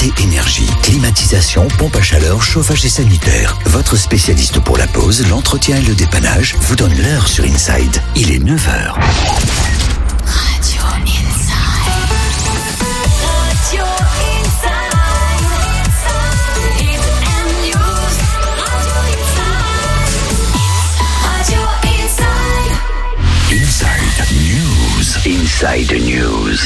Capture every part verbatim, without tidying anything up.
Qualité Énergie. Climatisation, pompe à chaleur, chauffage et sanitaire. Votre spécialiste pour la pose, l'entretien et le dépannage vous donne l'heure sur Inside. Il est neuf heures. Radio Inside. Radio Inside. Hit News. Radio Inside. Radio Inside. Inside News. Inside News.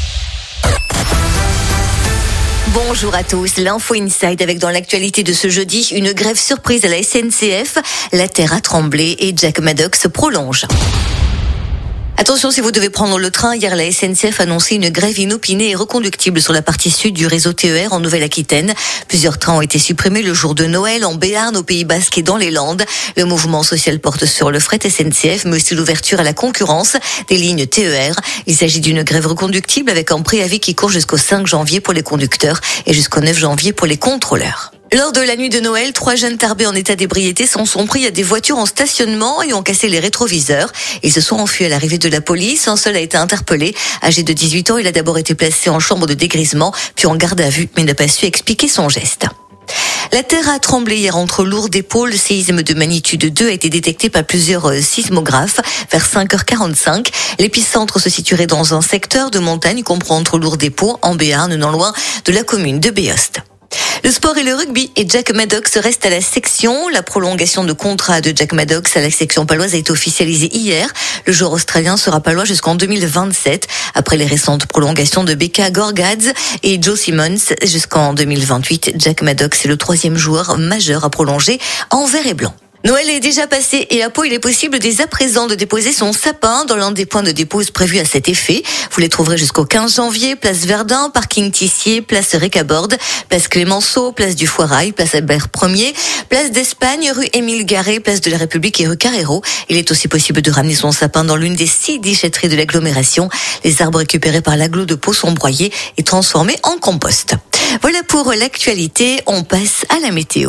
Bonjour à tous, l'info Inside avec dans l'actualité de ce jeudi, une grève surprise à la S N C F, la terre a tremblé et Jack Maddox se prolonge. Attention, si vous devez prendre le train, hier la S N C F a annoncé une grève inopinée et reconductible sur la partie sud du réseau T E R en Nouvelle-Aquitaine. Plusieurs trains ont été supprimés le jour de Noël en Béarn, au Pays Basque et dans les Landes. Le mouvement social porte sur le fret S N C F, mais aussi l'ouverture à la concurrence des lignes T E R. Il s'agit d'une grève reconductible avec un préavis qui court jusqu'au cinq janvier pour les conducteurs et jusqu'au neuf janvier pour les contrôleurs. Lors de la nuit de Noël, trois jeunes tarbés en état d'ébriété s'en sont pris à des voitures en stationnement et ont cassé les rétroviseurs. Ils se sont enfuis à l'arrivée de la police. Un seul a été interpellé. Âgé de dix-huit ans, il a d'abord été placé en chambre de dégrisement, puis en garde à vue, mais n'a pas su expliquer son geste. La terre a tremblé hier entre Lourdes et Pau. Le séisme de magnitude deux a été détecté par plusieurs sismographes vers cinq heures quarante-cinq. L'épicentre se situerait dans un secteur de montagne compris entre Lourdes et Pau, en Béarn, non loin de la commune de Béost. Le sport et le rugby et Jack Maddox restent à la section. La prolongation de contrat de Jack Maddox à la section paloise a été officialisée hier. Le joueur australien sera palois jusqu'en deux mille vingt-sept, après les récentes prolongations de Becca Gorgads et Joe Simmons jusqu'en deux mille vingt-huit. Jack Maddox est le troisième joueur majeur à prolonger en vert et blanc. Noël est déjà passé et à Pau, il est possible dès à présent de déposer son sapin dans l'un des points de dépose prévus à cet effet. Vous les trouverez jusqu'au quinze janvier, place Verdun, parking Tissier, place Récaborde, place Clémenceau, place du Foirail, place Albert Ier, place d'Espagne, rue Émile Garret, place de la République et rue Carrero. Il est aussi possible de ramener son sapin dans l'une des six déchetteries de l'agglomération. Les arbres récupérés par l'agglo de Pau sont broyés et transformés en compost. Voilà pour l'actualité, on passe à la météo.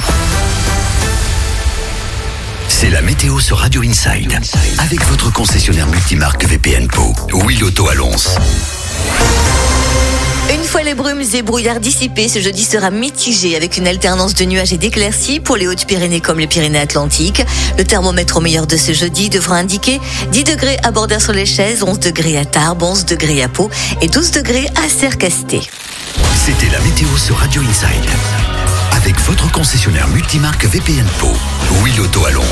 C'est la météo sur Radio Inside, avec votre concessionnaire multimarque V P N Pau, Will Auto à Lons. Une fois les brumes et brouillards dissipés, ce jeudi sera mitigé avec une alternance de nuages et d'éclaircies pour les Hautes-Pyrénées comme les Pyrénées-Atlantiques. Le thermomètre au meilleur de ce jeudi devra indiquer dix degrés à Bordère-sur-les-Chaises, onze degrés à Tarbes, onze degrés à Pau et douze degrés à Sercasté. C'était la météo sur Radio Inside, avec votre concessionnaire multimarque V P N Pau, Will Auto à Lons.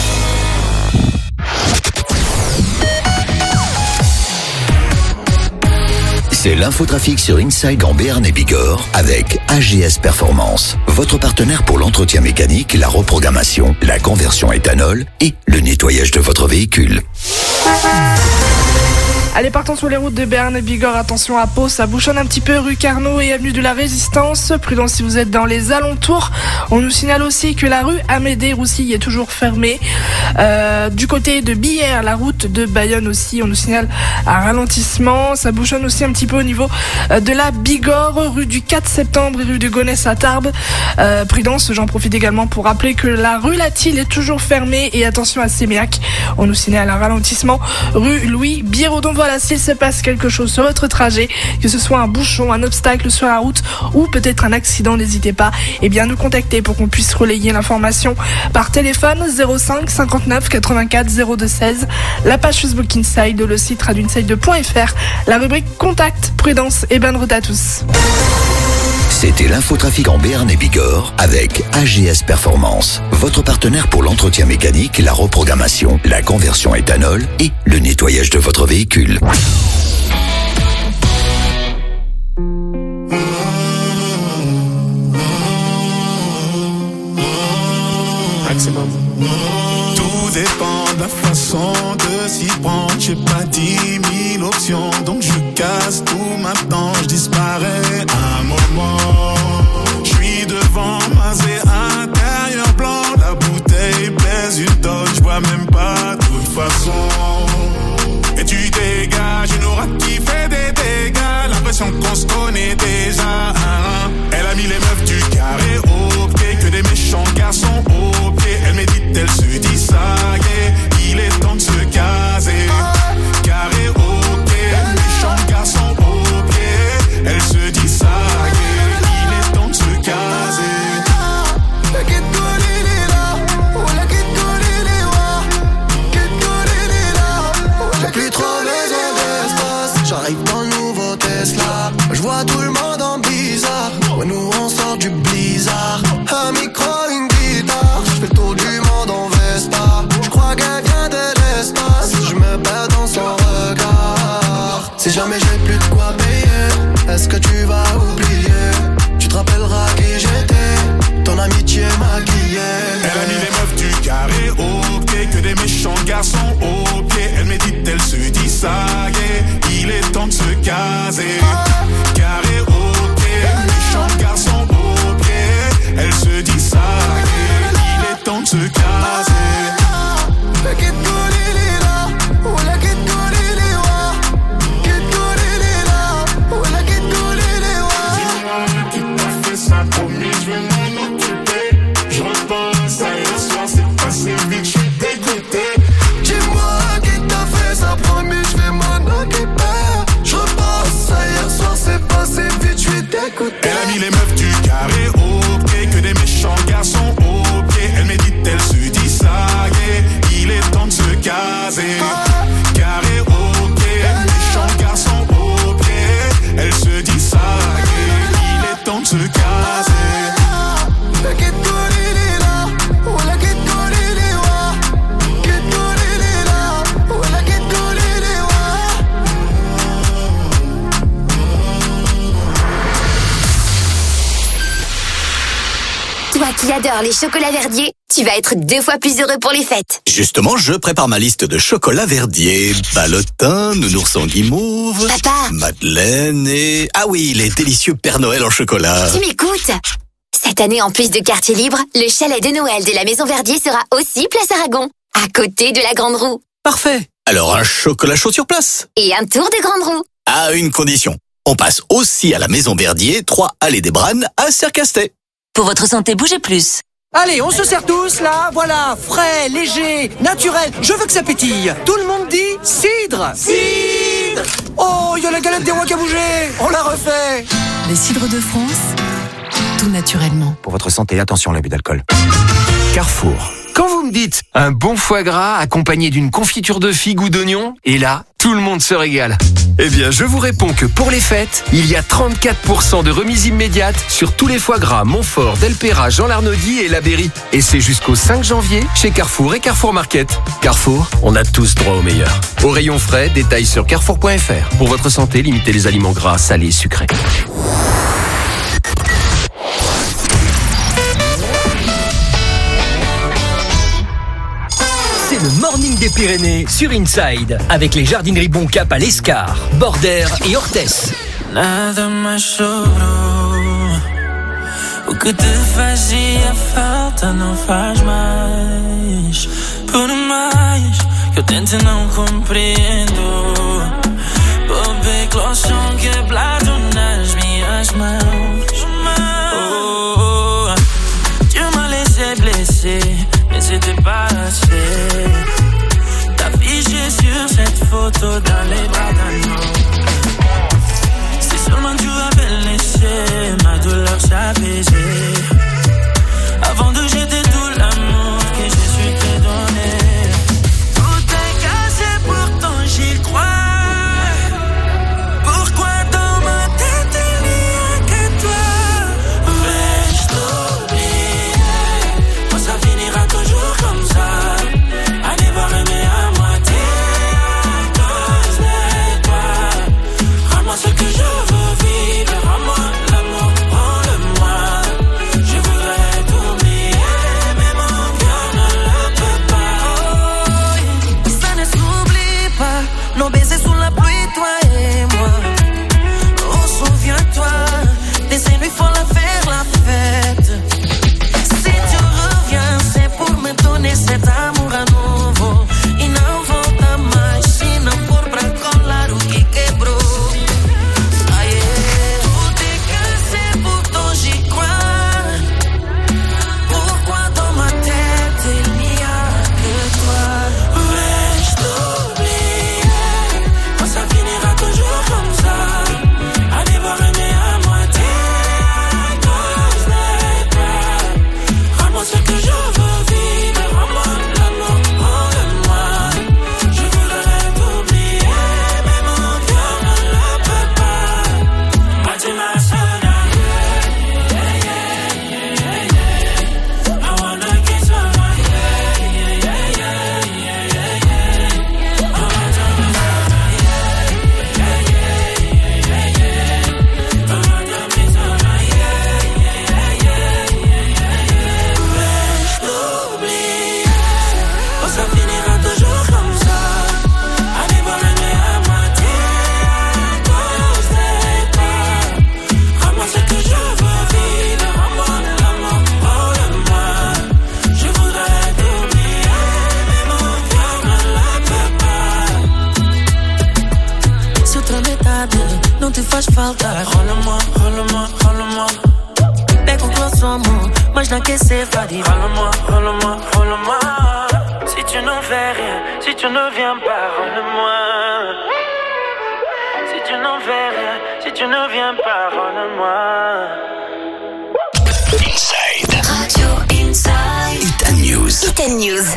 C'est l'infotrafic sur Inside en Béarn et Bigorre avec A G S Performance, votre partenaire pour l'entretien mécanique, la reprogrammation, la conversion éthanol et le nettoyage de votre véhicule. Allez, partons sur les routes de Béarn et Bigorre. Attention à Pau, ça bouchonne un petit peu rue Carnot et avenue de la Résistance. Prudence si vous êtes dans les alentours. On nous signale aussi que la rue Amédée-Roussille est toujours fermée. Euh, du côté de Billère, la route de Bayonne aussi, on nous signale un ralentissement. Ça bouchonne aussi un petit peu au niveau de la Bigorre, rue du quatre septembre et rue de Gonesse à Tarbes. Euh, prudence, j'en profite également pour rappeler que la rue Latil est toujours fermée. Et attention à Séméac, on nous signale un ralentissement rue Louis Birodon. Voilà, s'il se passe quelque chose sur votre trajet, que ce soit un bouchon, un obstacle sur la route ou peut-être un accident, n'hésitez pas eh bien, nous contacter pour qu'on puisse relayer l'information par téléphone zéro cinq cinquante-neuf quatre-vingt-quatre zéro deux seize, la page Facebook Inside, le site radio inside point f r, la rubrique Contact. Prudence et bonne route à tous. C'était l'infotrafic en Béarn et Bigorre avec A G S Performance, votre partenaire pour l'entretien mécanique, la reprogrammation, la conversion éthanol et le nettoyage de votre véhicule. Maximum. Tout dépend de la façon de s'y prendre. J'ai pas dix mille options, donc je casse tout maintenant. Je disparais un moment. Je suis devant, masé intérieur blanc. La bouteille pèse une tonne, je vois même pas de toute façon. Et tu dégages une aura qui fait des dégâts. L'impression qu'on se connaît déjà. Elle a mis les meufs du carré au pied, que des méchants garçons au pied. Elle médite, elle se dit ça y est, il est temps de se caser. Carré au pied, méchants garçons au pied. Elle se vois tout le monde en bizarre. Ouais, nous on sort du blizzard. Un micro, une guitare. Je fais le tour du monde en Vespa. Je crois qu'elle vient de l'espace. Je me perds dans son regard. Si jamais j'ai plus de quoi payer, est-ce que tu vas oublier? Tu te rappelleras qui j'étais, ton amitié maquillée. Elle a mis les meufs du carré au pied, que des méchants garçons au pied. Elle médite, elle se dit ça y est, il est temps de se caser. Carré au pied, méchants garçons au pied. Elle se dit ça y est, il est temps de se caser. Elle a mis les meufs du carré au pied, que des méchants garçons au pied. Elle médite, elle se dit ça y est, il est temps de se caser. Carré au pied, méchants garçons au pied. Elle se dit ça y est, il est temps de se caser. Toi qui adores les chocolats Verdier, tu vas être deux fois plus heureux pour les fêtes. Justement, je prépare ma liste de chocolats Verdier. Ballotin, nounours en guimauve, Papa, Madeleine et... Ah oui, les délicieux Père Noël en chocolat. tu m'écoutes? Cette année, en plus de quartier libre, le chalet de Noël de la Maison Verdier sera aussi place Aragon, à côté de la Grande Roue. Parfait. Alors un chocolat chaud sur place. Et un tour de Grande Roue. À une condition. On passe aussi à la Maison Verdier, trois allées des Branes, à Cercastet. Pour votre santé, bougez plus. Allez, on se sert tous, là, voilà, frais, léger, naturel, je veux que ça pétille. Tout le monde dit cidre. Cidre. Oh, il y a la galette des rois qui a bougé, on la refait. Les cidres de France, tout naturellement. Pour votre santé, attention à l'abus d'alcool. Carrefour. Quand vous me dites un bon foie gras accompagné d'une confiture de figues ou d'oignons, et là, tout le monde se régale. Eh bien, je vous réponds que pour les fêtes, il y a trente-quatre pour cent de remise immédiate sur tous les foie gras Montfort, Delpera, Jean Larnaudy et La Berry. Et c'est jusqu'au cinq janvier chez Carrefour et Carrefour Market. Carrefour, on a tous droit au meilleur. Au rayon frais, détails sur carrefour point f r. Pour votre santé, limitez les aliments gras, salés, sucrés. C'est le Morning des Pyrénées sur Inside, avec les jardineries Boncap à l'Escar, Border et Orthès. Nada mais sobrou. O que te fazia falta não faz mais. Por mais que eu tente não compreendo. Bobei clochão quebrado nas minhas mãos. Oh, tu m'as laissé blessé, mais c'était pas assez. T'afficher sur cette photo dans les bras d'un homme. Si seulement tu avais laissé ma douleur s'apaiser. Avant de jeter tout l'amour que j'ai su te donner. Tout est cassé, pourtant j'y crois. Pourquoi dans ma tête moi je n'encaissais pas dit rends-le-moi, rends-le-moi, rends-le-moi. Si tu n'en fais rien, si tu ne viens pas, rends-le-moi. Si tu n'en fais rien, si tu ne viens pas, rends-le-moi. Inside Radio Inside. Hit and News. Hit and News.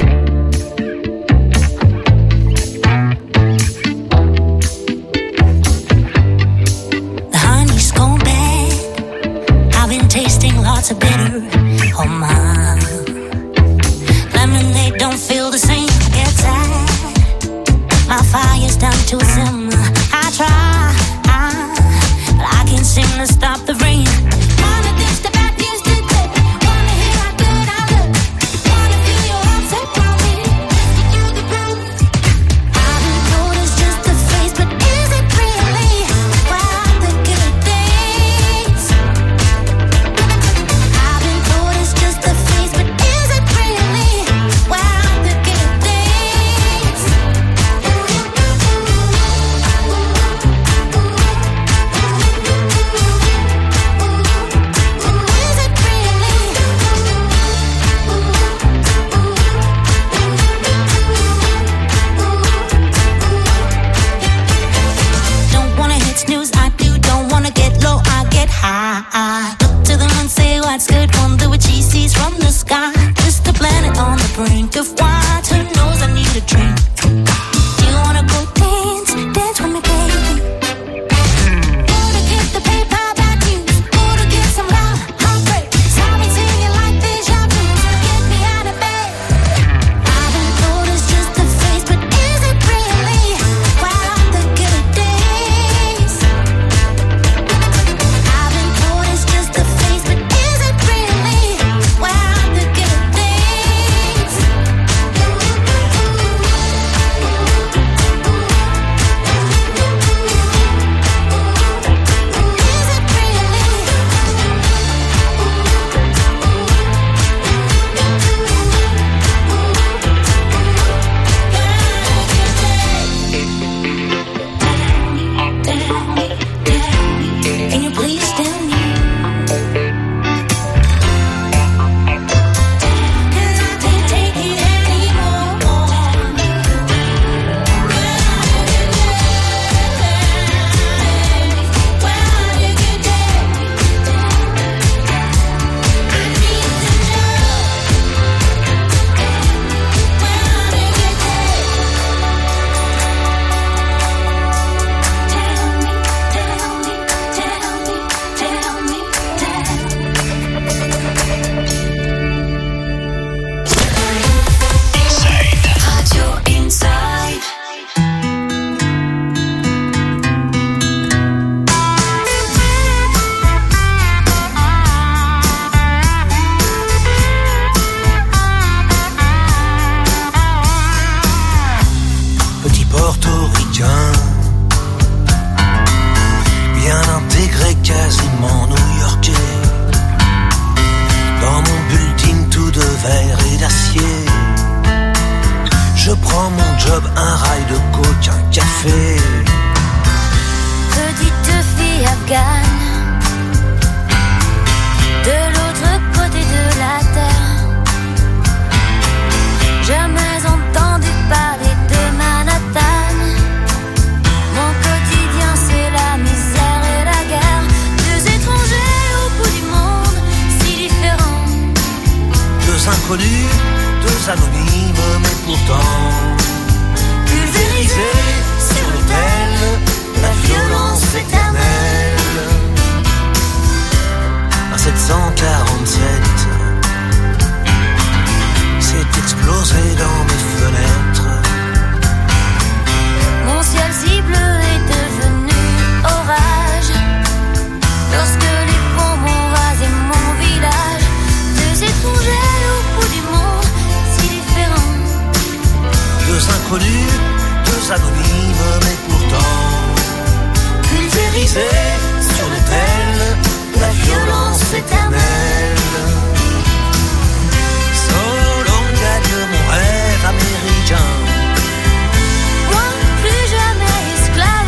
The honey's gone bad. I've been tasting lots of bitter. Oh my, lemonade don't feel the same. Get tired. My fire's down to a simmer. I try, I, but I can't seem to stop the rain. Wanna ditch the bad news today. Wanna hear how good I look. Wanna feel your arms around me. Get through the blue. I've been told it's just a phase, but is it really? Wow, the good days. I've been told it's just a phase, but is it really? Wow, the good days. Don't wanna hit snooze, I do. Don't wanna get low, I get high. Look to the moon, say what's good. Wonder what she sees from the sky. Just a planet on the brink of what? Who knows? I need a drink. You wanna go dance, dance with me, baby. Wanna get the paper back you. Wanna get some love, heartbreak. Saw me singing like deja vu. Get me out of bed. I've been told it's just a phase, but is it really? Wow, the good days. I've been told it's just a phase, but is it really? Wow, the good days. Can you please tell me? 'Cause I can't take it anymore. Radio Inside. Petit portoricain, bien intégré, quasiment new-yorkais. Dans mon building tout de verre et d'acier, je prends mon job, un rail de coke, un café. Petite fille afghane, de l'autre côté de la terre. Jamais entendu parler de Manhattan. Mon quotidien c'est la misère et la guerre. Deux étrangers au bout du monde, si différents. Deux inconnus, deux anonymes, mais pourtant pulvérisés sur l'autel, la violence éternelle. Un sept cent quarante-sept s'est explosé dans mes fenêtres. Mon ciel si bleu est devenu orage. Lorsque les bombes ont rasé mon village. Deux étrangers au bout du monde, si différents. Deux inconnus, deux anonymes, mais pourtant pulvérisés sur l'autel, la violence éternelle. Solon gagne mon rêve américain. Moi, plus jamais esclave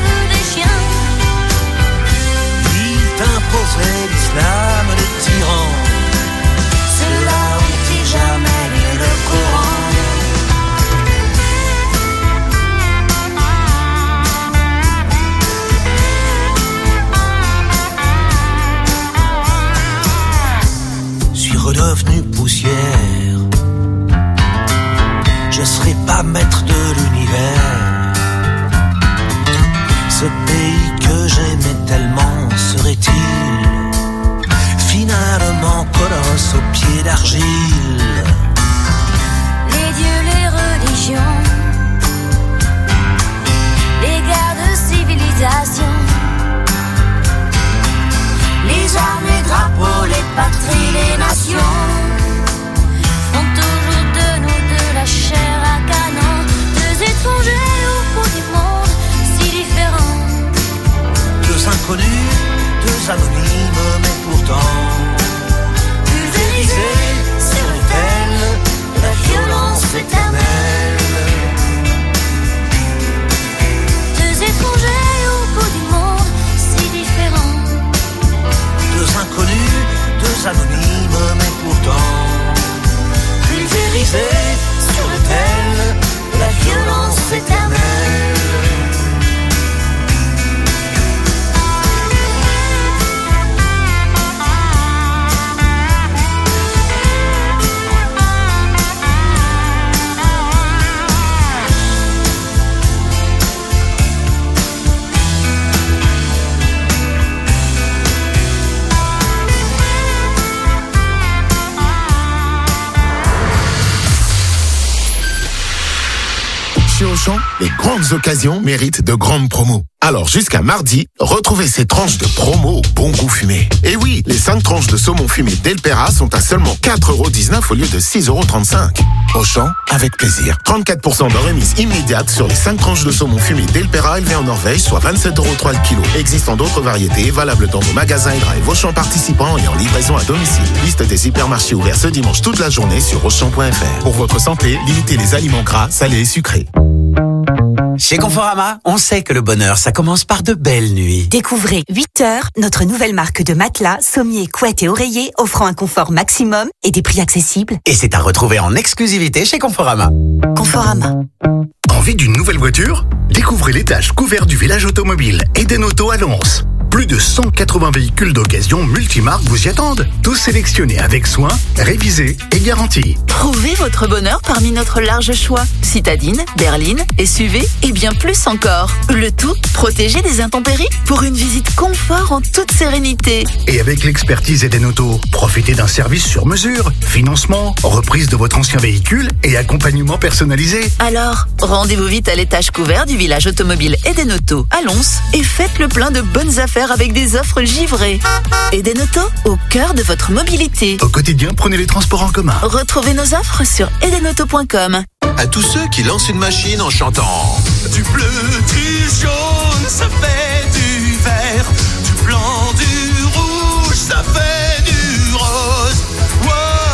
Auchan, les grandes occasions méritent de grandes promos. Alors jusqu'à mardi, retrouvez ces tranches de promo au bon goût fumé. Et oui, les cinq tranches de saumon fumé Delpera sont à seulement quatre euros dix-neuf au lieu de six euros trente-cinq. Auchan, avec plaisir. trente-quatre pour cent de remise immédiate sur les cinq tranches de saumon fumé Delpera élevées en Norvège, soit vingt-sept euros trois le kilo. Existant d'autres variétés, valables dans vos magasins et drive Auchan participants et en livraison à domicile. Liste des hypermarchés ouverts ce dimanche toute la journée sur Auchan point F R. Pour votre santé, limitez les aliments gras, salés et sucrés. Chez Conforama, on sait que le bonheur, ça commence par de belles nuits. Découvrez huit heures, notre nouvelle marque de matelas, sommiers, couettes et oreillers offrant un confort maximum et des prix accessibles. Et c'est à retrouver en exclusivité chez Conforama. Conforama. Envie d'une nouvelle voiture ? Découvrez l'étage couvert du village automobile Eden Auto à Lons. Plus de cent quatre-vingts véhicules d'occasion multimarques vous y attendent. Tous sélectionnés avec soin, révisés et garantis. Trouvez votre bonheur parmi notre large choix. Citadine, berline, S U V et bien plus encore. Le tout protégé des intempéries pour une visite confort en toute sérénité. Et avec l'expertise Eden Auto, profitez d'un service sur mesure, financement, reprise de votre ancien véhicule et accompagnement personnalisé. Alors, rendez-vous vite à l'étage couvert du village automobile Eden Auto à Lons et faites le plein de bonnes affaires avec des offres givrées. Eden Auto, au cœur de votre mobilité. Au quotidien, prenez les transports en commun. Retrouvez nos offres sur eden auto point com. À tous ceux qui lancent une machine en chantant du bleu, du jaune, ça fait du vert, du blanc, du rouge, ça fait du rose. Wow,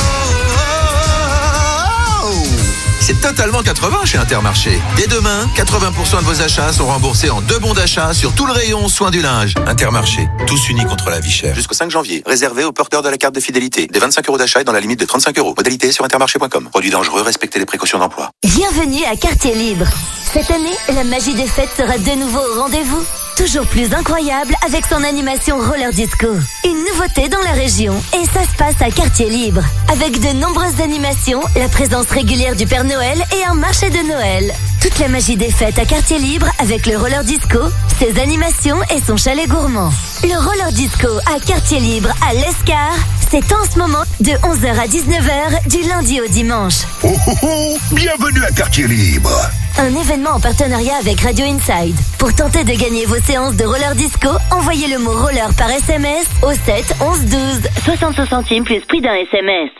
wow. C'est totalement quatre-vingts chez Intermarché. Dès demain, quatre-vingts pour cent de vos achats sont remboursés en deux bons d'achat sur tout le rayon soins du linge. Intermarché, tous unis contre la vie chère. Jusqu'au cinq janvier, réservé aux porteurs de la carte de fidélité. Des vingt-cinq euros d'achat et dans la limite de trente-cinq euros. Modalité sur intermarché point com. Produit dangereux, respectez les précautions d'emploi. Bienvenue à Quartier Libre. Cette année, la magie des fêtes sera de nouveau au rendez-vous. Toujours plus incroyable avec son animation Roller Disco. Une nouveauté dans la région et ça se passe à Quartier Libre. Avec de nombreuses animations, la présence régulière du Père Noël et un marché de Noël. Toute la magie des fêtes à Quartier Libre avec le Roller Disco, ses animations et son chalet gourmand. Le Roller Disco à Quartier Libre à l'Escar, c'est en ce moment de onze heures à dix-neuf heures du lundi au dimanche. Oh oh oh, bienvenue à Quartier Libre. Un événement en partenariat avec Radio Inside. Pour tenter de gagner vos séances de roller disco, envoyez le mot roller par S M S au sept onze douze. soixante centimes plus prix d'un S M S.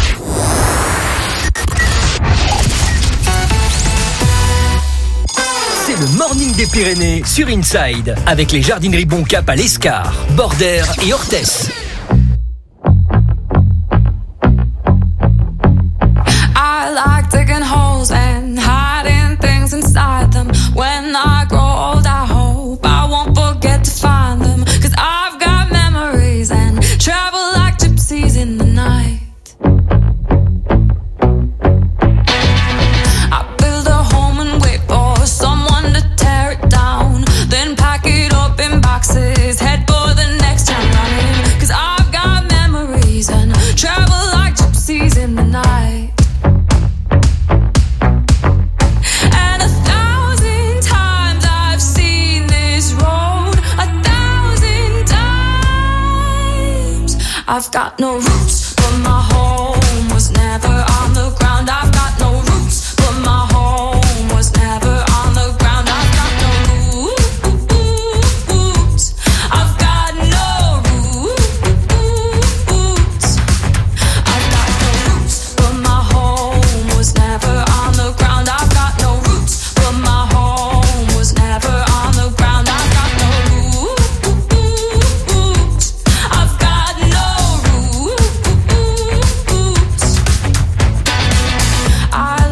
C'est le Morning des Pyrénées sur Inside avec les jardineries Boncap à l'Escar, Bordère et Orthès. I like digging holes and hiding things inside them. When I grow old, I hope I won't forget to find them. Cause I've got memories and travel like gypsies in the night. I build a home and wait for someone to tear it down. Then pack it up in boxes, head for the next town running. Cause I've got memories and travel like gypsies in the night. I've got no roots, but my home was never on the ground. I've got no roots, but my home was never on the ground. I've got no roots. I've got no roots. I've got no roots, but my home was never on the ground. I've got no roots, but my home was never on the ground. I've got no roots. I've got no I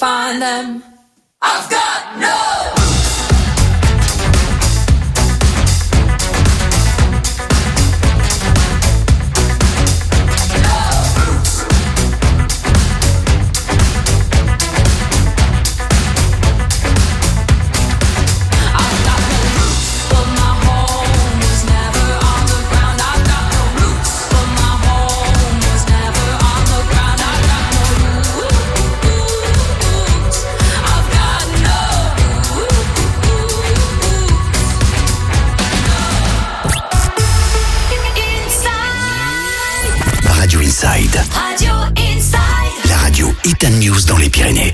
find them. I've got no Radio Inside. La radio Hit and News dans les Pyrénées.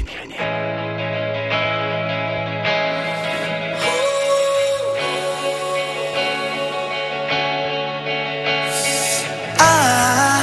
I,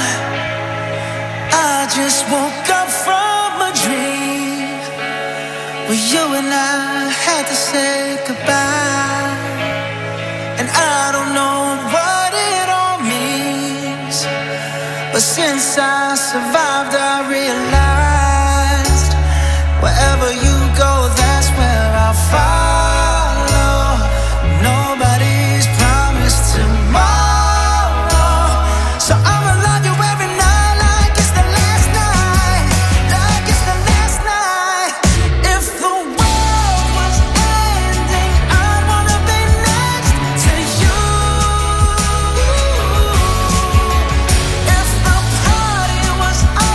I just woke up from a dream where you and I had to say goodbye, and I don't know what it all means. But since I survived, I realized wherever you go, that's where I'll follow. Nobody's promised tomorrow, so I'ma love you every night like it's the last night, like it's the last night. If the world was ending, I'd wanna be next to you. If the party was over,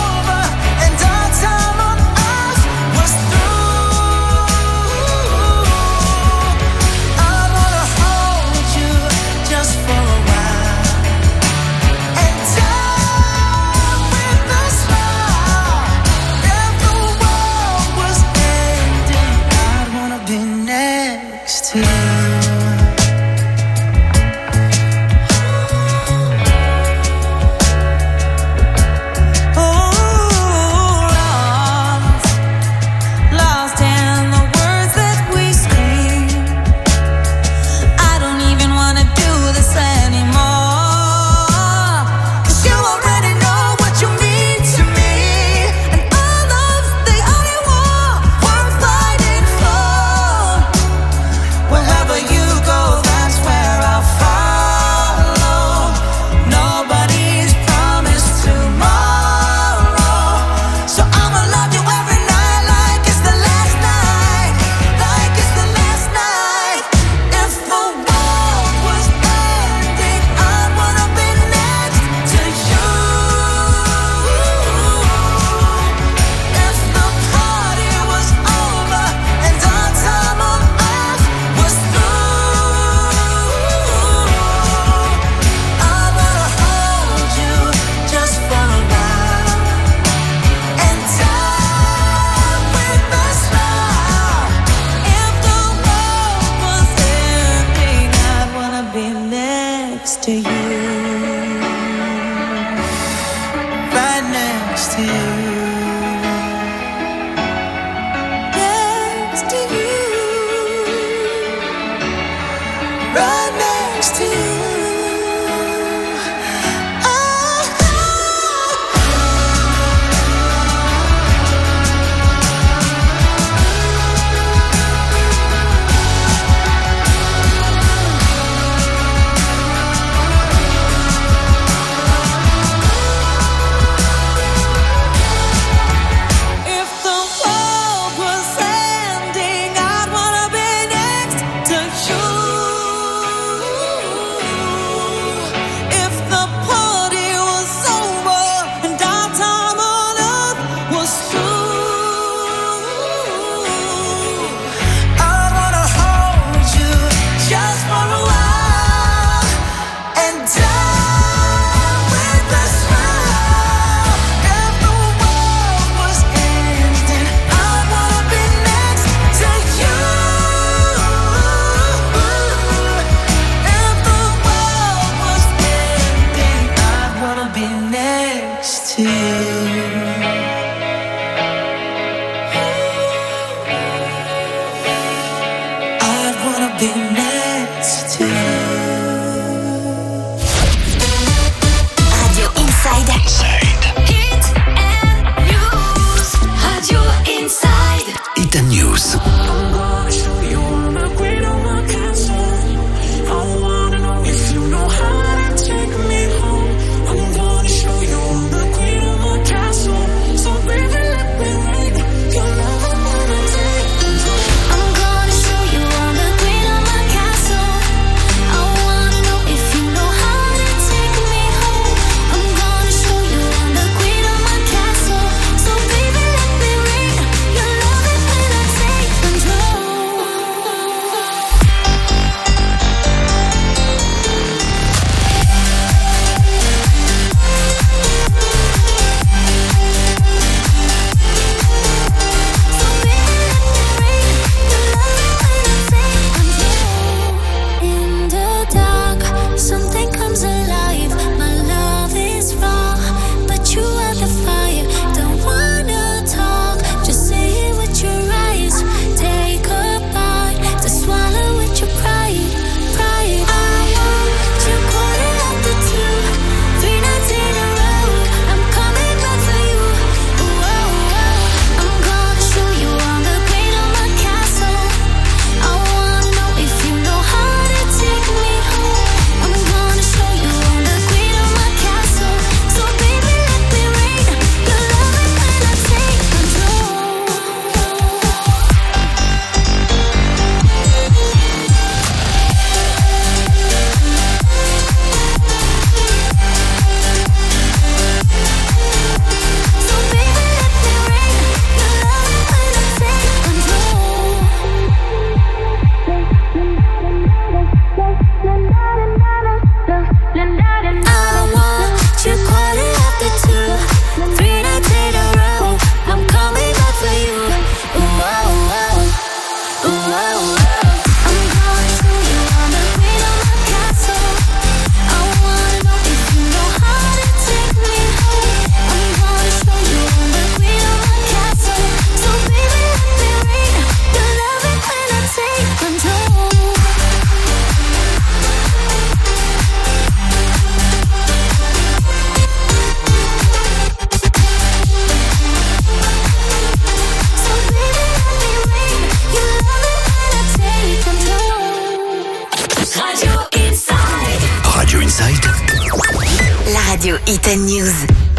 Radio Hit and News.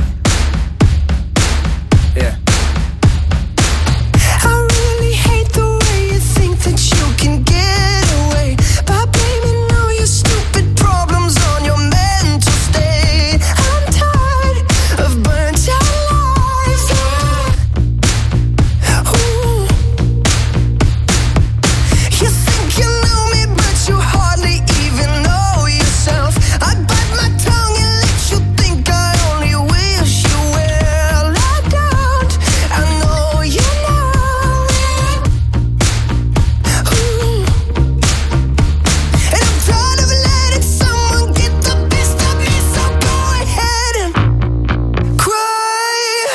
Yeah. I really hate the way you think that you can get away by blaming all your stupid problems on your mental state. I'm tired of burnt out lives. Ooh. You think you know me, but you hardly even know yourself. I bite my tongue and let you think I only wish you well. I don't, I know you know it. Ooh. And I'm tired of letting someone get the best of me, so go ahead and cry,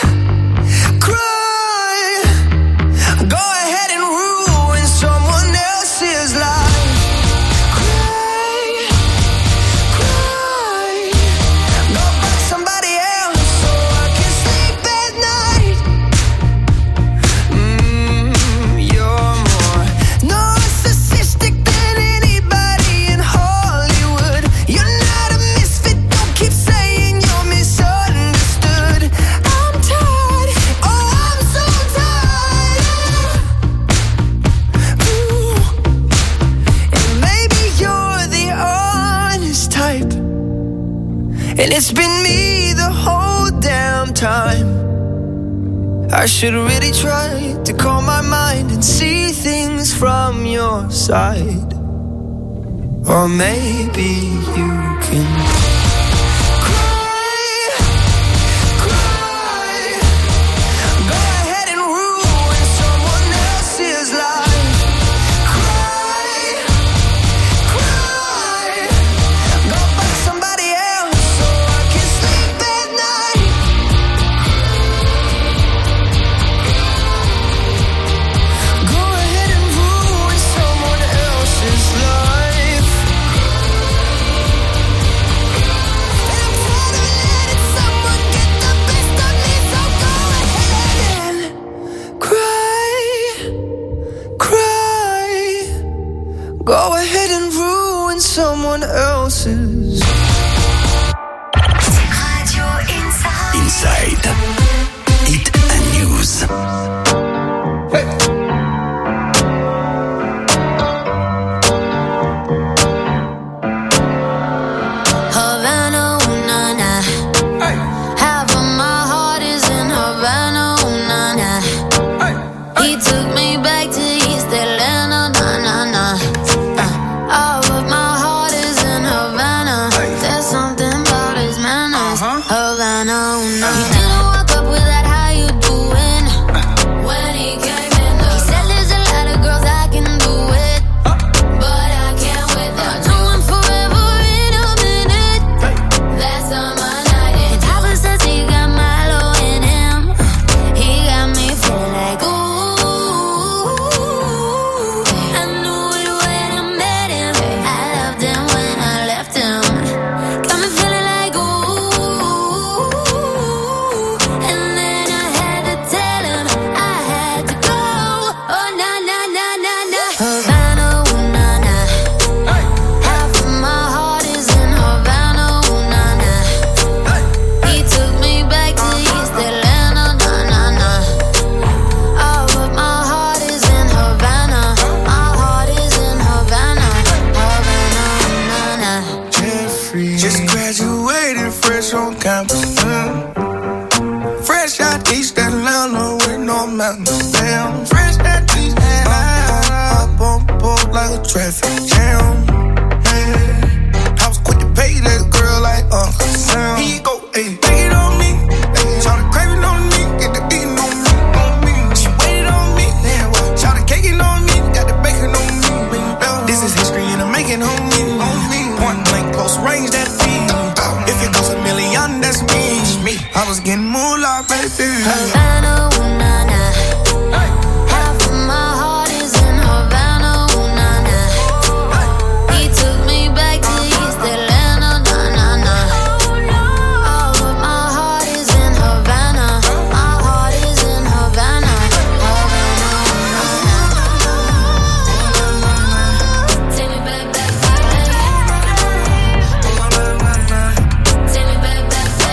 cry. Go ahead and ruin someone else's life. Cry, cry. Go fuck somebody else so I can sleep at night. Mmm, you're more narcissistic than anybody in Hollywood. You're not a misfit, don't keep saying you're misunderstood. I'm tired, oh I'm so tired. Ooh. And maybe you're the honest type, and it's been me the whole damn time. I should really try to calm my mind and see things from your side. Or maybe you can cry, cry. Go ahead and ruin someone else's life. Cry, cry. Go fuck somebody else so I can sleep at night. Go ahead and ruin someone else's life. And I'm tired of letting someone get the best of me, so go ahead and cry, cry. Go ahead and ruin someone else's. Radio Inside. Inside. Hit and News. Havana, ooh, na, na. Half of my heart is in Havana, ooh, na, na. He took me back to East Atlanta, na, na, na. Uh, all of my heart is in Havana. There's something about his manners. Havana, ooh, na, na. He didn't walk up with that, how you doing? When he came in the he said there's a lot of girls I can do it, but I can't with them. Do one forever in a minute. That's on my night. And Papa says he got Milo in him. He got me feeling like ooh. I knew it when I met him. I loved him when I left him. Got me feeling like ooh. And then I had to tell him I had to go. Oh na na na na na. Havana, ooh na na. Half of my heart is in Havana, ooh na na. He took me back to East Atlanta, na na na. All of my heart is in Havana. My heart is in Havana, Havana, na na. Jeffrey just graduated fresh on campus. mm. Fresh out East Atlanta with no mountains. Damn, fresh out East Atlanta. Up on board like a traffic jam. Yeah. I was quick to pay that girl like Uncle Sam. Here you go, ayy, take it on me. Ayy, shout the craving on me, get the beating on me, on me. She waited on me, yeah, what? Shout the caking on me, got the bacon on me. This is history and I'm making on me, on me. Point blank, close range, that feed. If it goes a million, that's me. I was getting moolah, baby. Havana, ooh na na. Half of my heart is in Havana, ooh na na. He took me back to East Atlanta, na na na. All of my heart is in Havana. My heart is in Havana, Havana, ooh na na. Take me back, back, back. Take me back, back, back.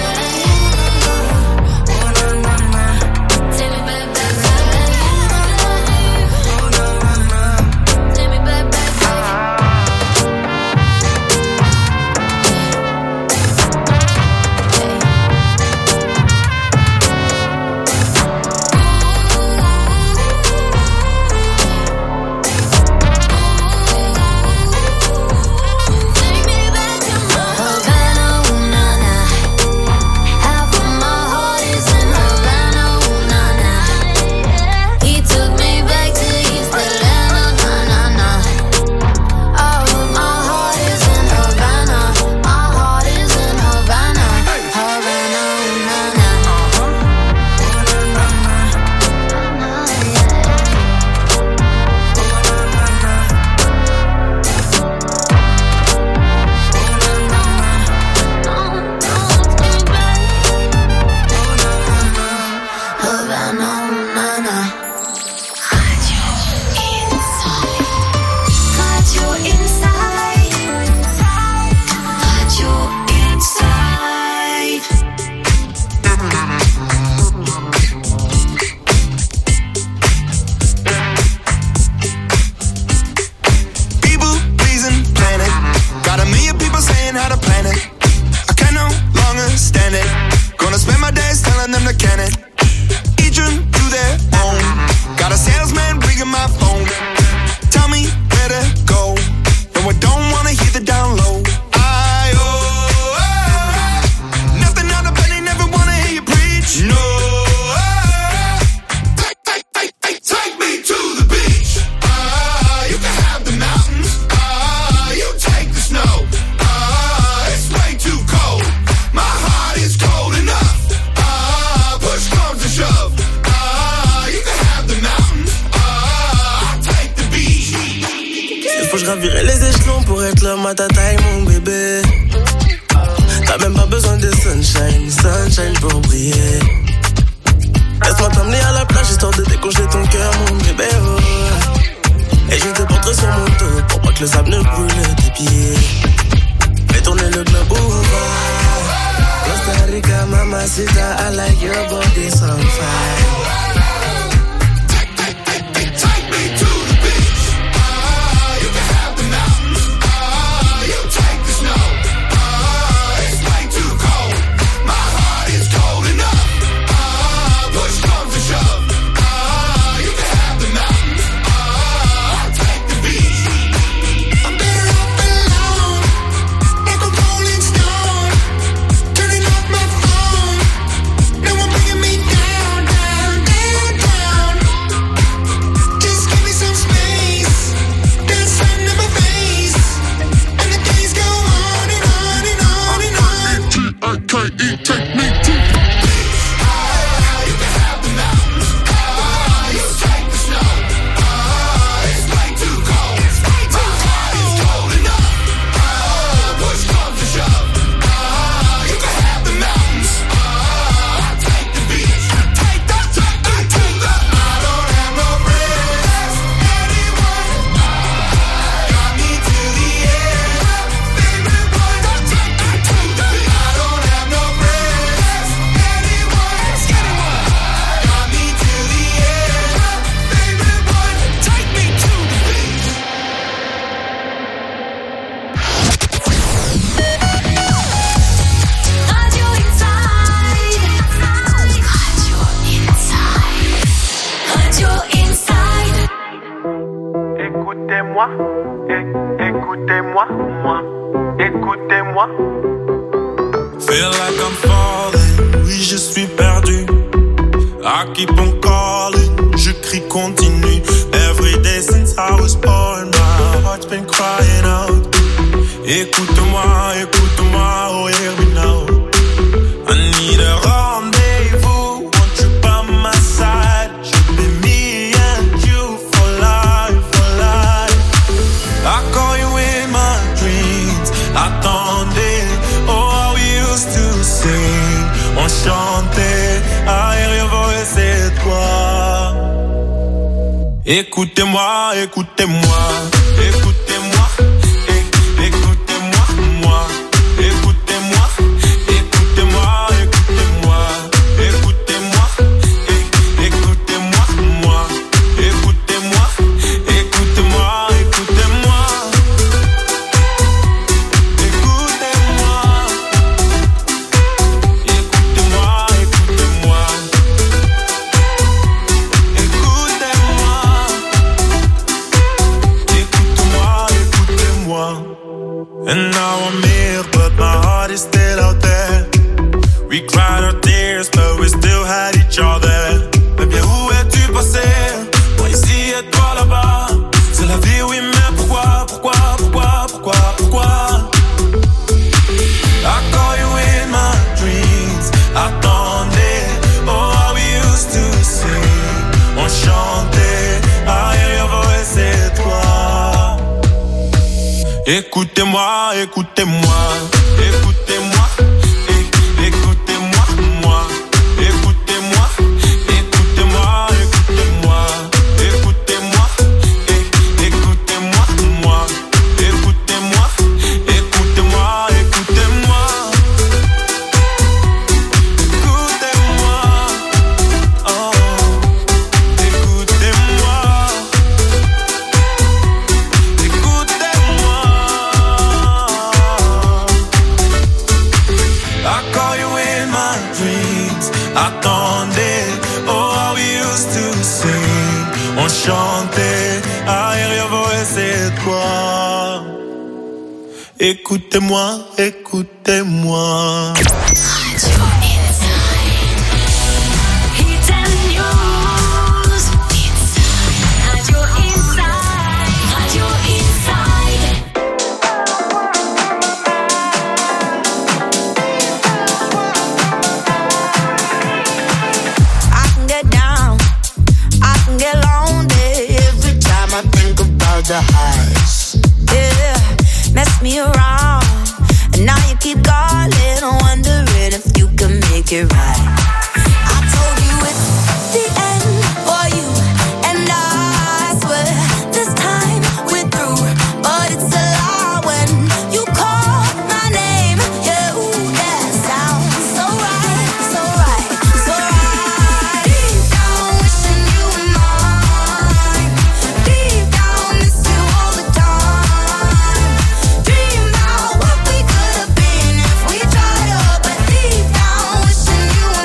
gravirai les échelons pour être le matataille, mon bébé. T'as même pas besoin de sunshine, sunshine pour briller. Laisse-moi t'emmener à la plage histoire de décongeler ton cœur, mon bébé. Oh. Et je te porterai sur mon dos pour pas que le sable ne brûle tes pieds. Fais tourner le globe ouvert. Costa Rica, mamacita, I like your body so fine. Écoutez-moi, moi, écoutez-moi. Feel like I'm falling, oui je suis perdu. I keep on calling, je crie continue. Every day since I was born, my heart's been crying out. Écoute-moi, écoute-moi, oh hear me now. I need a rendezvous, want you by my side. Should be me and you for life, for life. I call you in my dreams, attendez, oh how we used to sing. On chantait, I hear your voice, c'est toi. Écoutez-moi, écoutez-moi, écoutez-moi, é- écoutez-moi, moi, écoutez-moi, écoutez-moi, écoutez-moi, écoutez-moi, é- écoutez-moi, moi, écoutez-moi, écoutez-moi, écoutez-moi, écoutez-moi, écoutez-moi, écoutez-moi, écoutez-moi, écoutez-moi. And now I'm here, but my heart is still out there. We cried our tears, but we still had each other. Mais bien où es-tu passé? Moi ici et toi là-bas. C'est la vie, oui, mais pourquoi, pourquoi, pourquoi, pourquoi, pourquoi? I call you in my dreams. Attendez, oh how we used to sing. On chantait, I hear your voice, c'est toi. Écoutez-moi, écoutez-moi, écoutez-moi, é- écoutez-moi, moi, écoutez-moi, écoutez-moi, écoutez-moi, écoutez-moi, é- écoutez-moi, moi, écoutez-moi, écoutez-moi, écoutez-moi, écoutez-moi, oh, écoutez-moi, écoutez-moi. I call you in my dreams. Attendez, oh how we used to sing. On chantait, I hear your voice, c'est toi. Écoutez-moi, écoutez-moi. I can get down, I can get lonely every time I think about the highs. me around. And now you keep calling, wondering if you can make it right. I told you it's the end for you and I swear this time we're through. But it's a lie when you call my name. Yeah, ooh, that sounds so right, so right, so right. Deep down wishing you were mine. Deep down miss you all the time. Dream about what we could have been if we tried up. But deep down wishing you were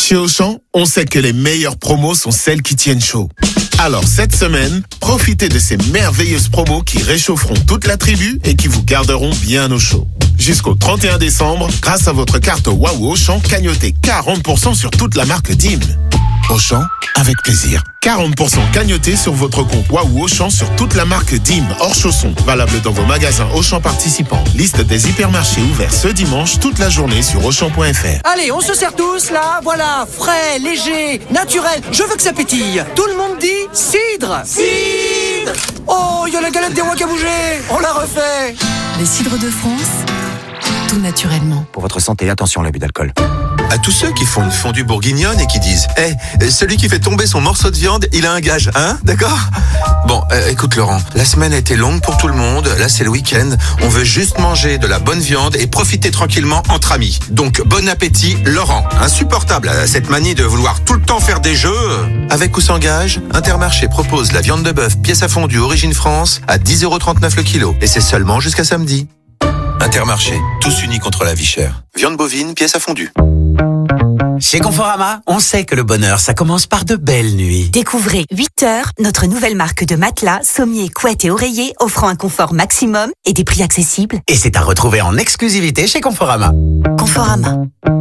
Chez Auchan, on sait que les meilleures promos sont celles qui tiennent chaud. Alors cette semaine, profitez de ces merveilleuses promos qui réchaufferont toute la tribu et qui vous garderont bien au chaud. Jusqu'au trente et un décembre, grâce à votre carte Waouh Auchan, cagnotez quarante pour cent sur toute la marque D I M. Auchan, avec plaisir. quarante pour cent cagnotés sur votre compte Waouh Auchan sur toute la marque D I M hors chaussons. Valable dans vos magasins Auchan participants. Liste des hypermarchés ouverts ce dimanche toute la journée sur Auchan point F R. Allez, on se sert tous là, voilà, frais, léger, naturel, je veux que ça pétille. Tout le monde dit cidre. Cidre. Oh, il y a la galette des rois qui a bougé, on la refait. Les cidres de France, tout naturellement. Pour votre santé, attention à l'abus d'alcool. À tous ceux qui font une fondue bourguignonne et qui disent hey, « celui qui fait tomber son morceau de viande, il a un gage, hein, d'accord ?» Bon, euh, écoute Laurent, la semaine a été longue pour tout le monde, là c'est le week-end, on veut juste manger de la bonne viande et profiter tranquillement entre amis. Donc bon appétit Laurent, insupportable cette manie de vouloir tout le temps faire des jeux. Avec ou sans gage, Intermarché propose la viande de bœuf pièce à fondue Origine France à dix euros trente-neuf le kilo et c'est seulement jusqu'à samedi. Intermarché, tous unis contre la vie chère. Viande bovine, pièce à fondue. Chez Conforama, on sait que le bonheur, ça commence par de belles nuits. Découvrez huit heures, notre nouvelle marque de matelas, sommiers, couettes et oreillers offrant un confort maximum et des prix accessibles. Et c'est à retrouver en exclusivité chez Conforama. Conforama.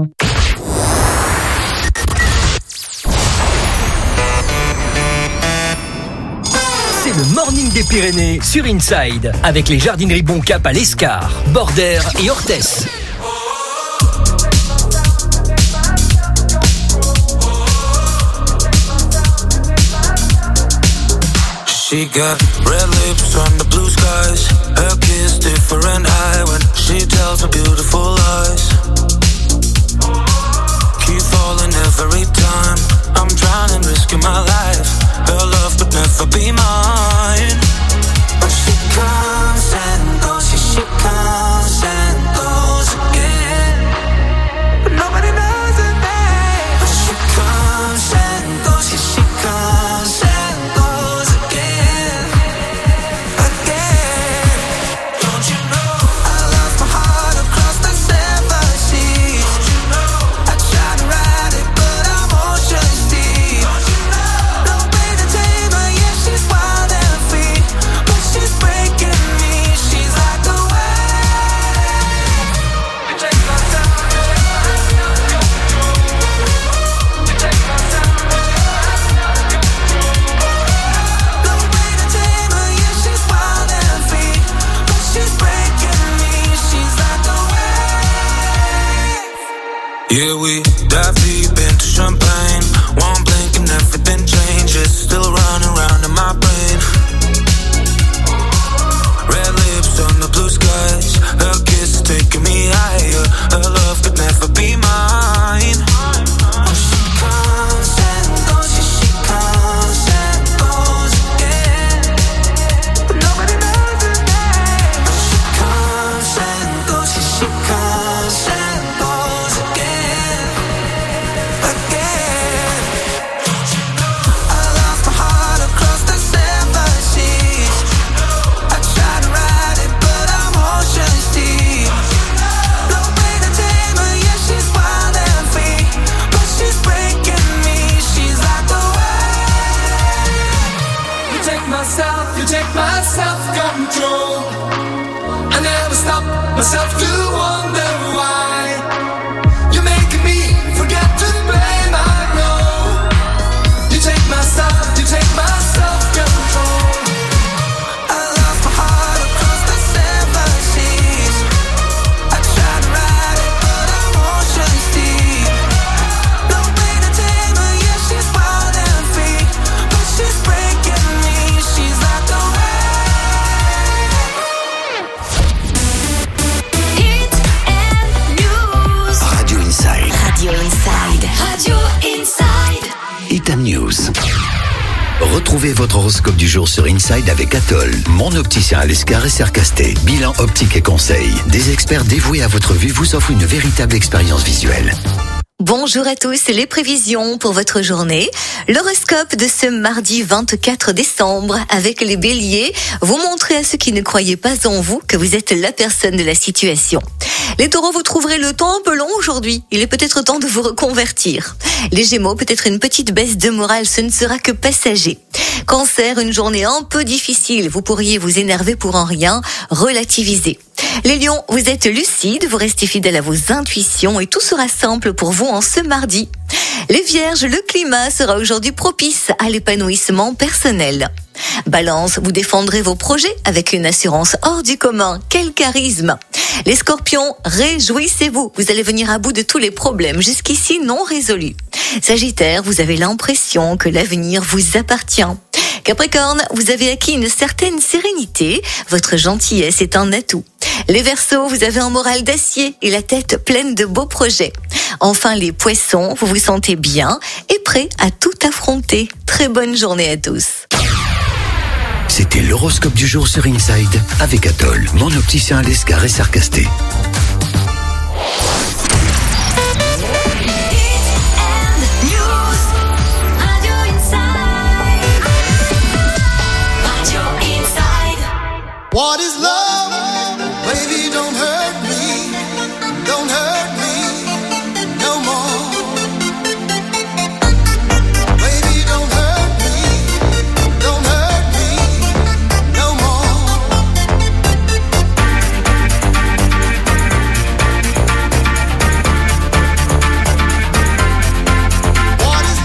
C'est le Morning des Pyrénées sur Inside avec les jardineries Boncap à l'Escar, Bordère et Orthès. She got red lips on the blue skies. Her kiss different high when she tells me beautiful lies. Keep falling every time. I'm drowning, risking my life. Her love could never be mine. But she comes and goes, yeah, she comes and goes again. But nobody knows her name. But she comes and goes, yeah, she comes and goes again. Again. Don't you know I lost my heart across the seven seas? Don't you know I tried to ride it, but I'm ocean deep. Don't you know no way to tame her, yeah, she's wild and free. But she's breaking me, she's like a wave. You take my time, you take my time, you take my time. No way to tame her, yeah, she's wild and free. But she's breaking me, she's like a wave. Yeah, we dive deep into champagne. One blink and everything changes. Still running around in my brain. Red lips on the blue skies. Her kiss is taking me higher. Her love could never be mine. Oh, she comes and goes, yeah, she comes and goes again. But nobody knows her name. But she comes and goes, yeah, she comes and goes again. Again. I lost my heart across the seven seas. I tried to ride it, but I'm ocean deep. No way to tame her, yeah, she's wild and free. But she's breaking me, she's like a wave. You take myself, you take my self-control. I never stop myself to wonder why. You're making me forget to blame, I know. You take my self, you take my self-control. I lost my heart across the seven seas. I tried to ride it, but I'm ocean deep. No way to tame her, yeah, she's wild and free. But she's breaking me, she's like a wave. Radio Inside. Radio Inside. Radio Inside. Itam News. Retrouvez votre horoscope du jour sur Inside avec Atoll, mon opticien à l'Escar et Sercasté. Bilan optique et conseils. Des experts dévoués à votre vue vous offrent une véritable expérience visuelle. Bonjour à tous, les prévisions pour votre journée. L'horoscope de ce mardi vingt-quatre décembre avec les béliers. Vous montrez à ceux qui ne croyaient pas en vous que vous êtes la personne de la situation. Les taureaux, vous trouverez le temps un peu long aujourd'hui. Il est peut-être temps de vous reconvertir. Les gémeaux, peut-être une petite baisse de morale, ce ne sera que passager. Cancer, une journée un peu difficile. Vous pourriez vous énerver pour un rien, relativiser. Les lions, vous êtes lucides, vous restez fidèles à vos intuitions et tout sera simple pour vous en ce mardi. Les vierges, le climat sera aujourd'hui propice à l'épanouissement personnel. Balance, vous défendrez vos projets avec une assurance hors du commun. Quel charisme! Les scorpions, réjouissez-vous. Vous allez venir à bout de tous les problèmes jusqu'ici non résolus. Sagittaire, vous avez l'impression que l'avenir vous appartient. Capricorne, vous avez acquis une certaine sérénité. Votre gentillesse est un atout. Les Verseaux, vous avez un moral d'acier et la tête pleine de beaux projets. Enfin, les Poissons, vous vous sentez bien et prêts à tout affronter. Très bonne journée à tous. C'était l'horoscope du jour sur Inside avec Atoll, mon opticien à l'Escar et Sarcasté. What is love? Baby, don't hurt me. Don't hurt me no more. Baby, don't hurt me. Don't hurt me no more. What is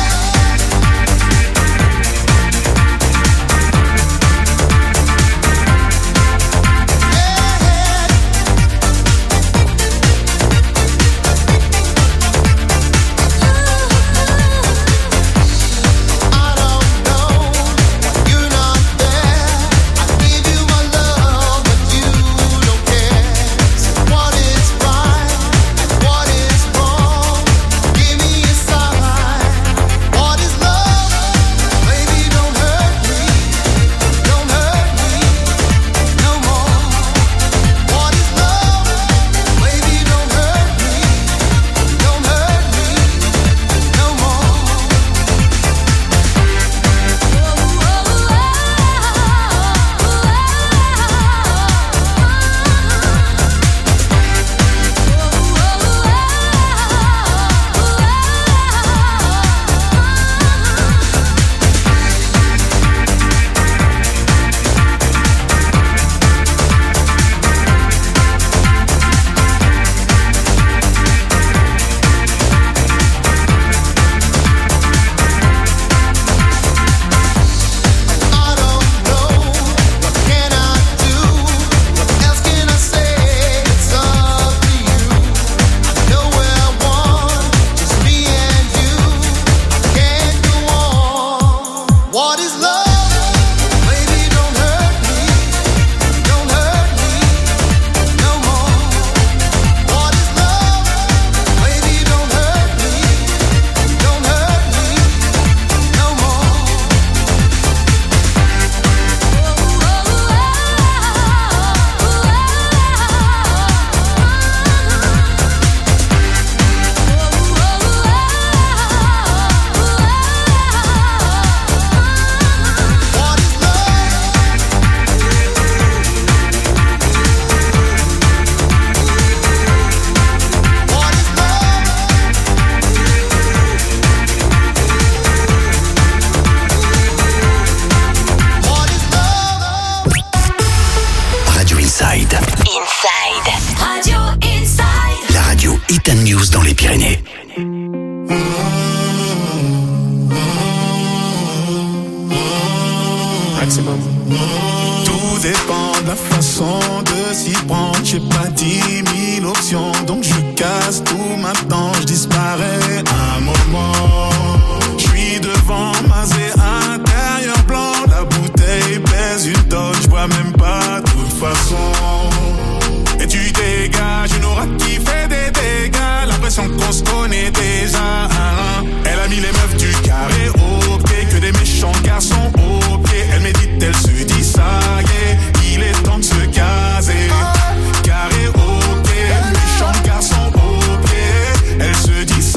maximum. Tout dépend de la façon de s'y prendre. J'ai pas dix mille options, donc je casse tout maintenant, je disparais un moment. Je suis devant Mazé, intérieur blanc. La bouteille pèse une tonne, je bois même pas de toute façon. Et tu dégages une aura qui fait des dégâts. L'impression qu'on se connaît déjà. Elle a mis les meufs du carré au pied, que des méchants garçons au pied. Elle médite, elle se dit ça y est, il est temps de se caser. Carré au pied, méchants garçons au pied. Elle se dit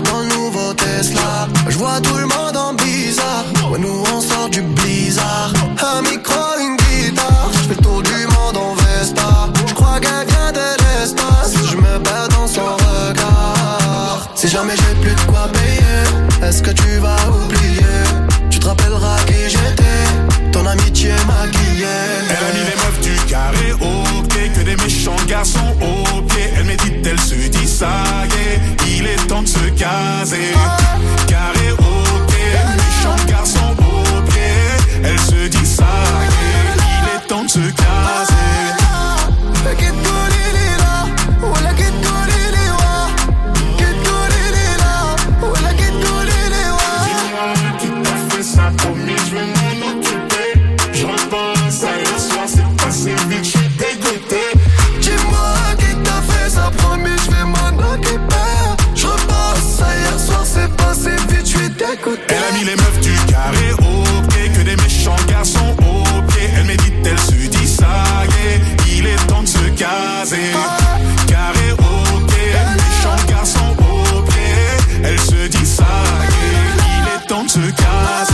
dans le nouveau Tesla. Je vois tout le monde en bizarre. Ouais, nous on sort du blizzard. Un micro, une guitare. Je fais le tour du monde en Vespa. Je crois qu'elle vient de l'espace. Je me bats dans son regard. Si jamais j'ai plus de quoi payer, est-ce que tu vas oublier? Tu te rappelleras qui j'étais, ton amitié maquillée. Elle a mis les meufs du carré au pied, que des méchants garçons au pied. Elle médite, elle se dit ça y est, il est temps de se caser. Carré au pied, méchants garçons au pied. Elle se dit ça y est, il est temps de se caser. Elle a mis les meufs du carré au pied, que des méchants garçons au pied. Elle médite, elle se dit ça y est, il est temps de se caser. Carré au pied, méchants garçons au pied. Elle se dit ça y est, il est temps de se caser.